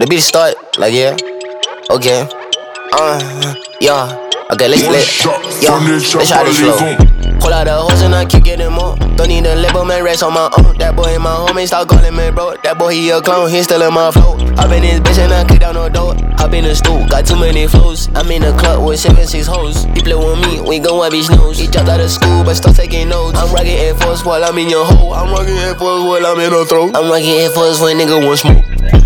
The beat start, like yeah, okay, yeah. Okay, let's try this flow. Pull out the hose and I keep getting more. Don't need a label, man, rest on my own. That boy in my homie, start calling me bro. That boy, he a clown, he still in my flow. Hop in this bitch and I kick down no door. Hop in the stool, got too many flows. I'm in the club with 7-6 hoes. He play with me, we gon' wipe his nose. He dropped out of school, but start taking notes. I'm rocking Air Force while I'm in your hole. I'm rocking Air Force while I'm in her throat. I'm rocking Air Force when nigga want smoke.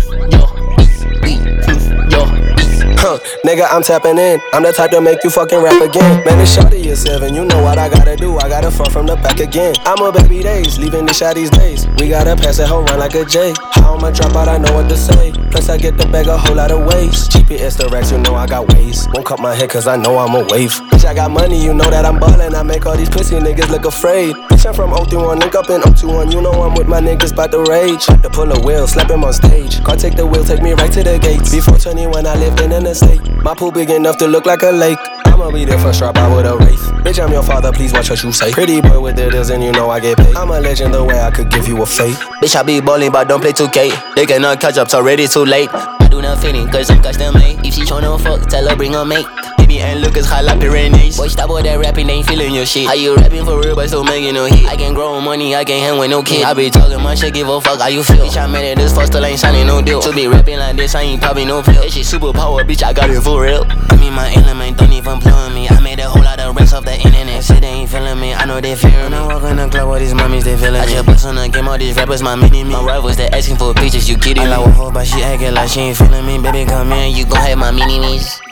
Nigga, I'm tapping in. I'm the type to make you fucking rap again. Man, it's shawty at 7. You know what I gotta do. I gotta front from the back again. I'm a baby days, leaving the shawty's days. We gotta pass that hoe run like a J. How I'ma drop out, I know what to say. Plus I get the bag a whole lot of ways. GPS the racks, you know I got ways. Won't cut my head cause I know I'm a wave. Bitch, I got money, you know that I'm ballin'. I make all these pussy niggas look afraid. Bitch, I'm from 031, link up in 021. You know I'm with my niggas bout to rage. Had to pull a wheel, slap him on stage. Car take the wheel, take me right to the gates. Before 21, I lived in the state. My pool big enough to look like a lake. I'ma be there first, drop out with a wraith. Bitch, I'm your father, please watch what you say. Pretty boy with the deals and you know I get paid. I'm a legend the way I could give you a fate. Bitch, I be ballin' but don't play 2K. They cannot catch up, it's already too late. I do not fitting cause I'm custom made. If she tryna fuck, tell her bring her mate. Baby and look as high like Pyrenees. Boy, stop all that rapping, ain't feeling your shit. How you rapping for real but still making no hit? I can grow money, I can't hang with no kid. I be talking my shit, give a fuck how you feel. Bitch, I made it this far, still ain't signing no deal. To be rapping like this, I ain't popping no pill. That shit superpower, bitch, I got it for real. I mean my element, don't even play with me. I made a whole lot of rest off the internet. Say they ain't feeling me, I know they fearing me. When I walk in the club, all these mommies, they feeling me. I just bust on the game, all these rappers, my mini-me. My rivals, they asking for pictures, you kidding me? I like waffle, but she acting like she ain't feeling me. Baby, come here, you gon' have my mini-me's.